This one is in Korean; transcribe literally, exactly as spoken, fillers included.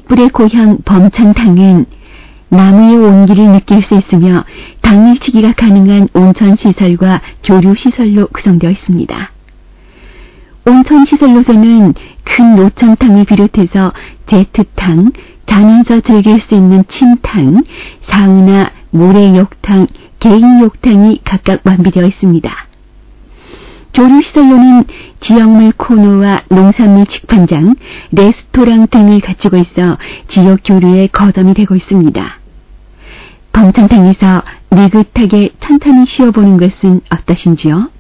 숯불의 고향 범천탕은 나무의 온기를 느낄 수 있으며 당일치기가 가능한 온천시설과 교류시설로 구성되어 있습니다. 온천시설로서는 큰 노천탕을 비롯해서 제트탕, 자면서 즐길 수 있는 침탕, 사우나, 모래욕탕, 개인욕탕이 각각 완비되어 있습니다. 교류시설로는 지역물 코너와 농산물 직판장, 레스토랑 등을 갖추고 있어 지역 교류의 거점이 되고 있습니다. 범천탕에서 느긋하게 천천히 쉬어보는 것은 어떠신지요?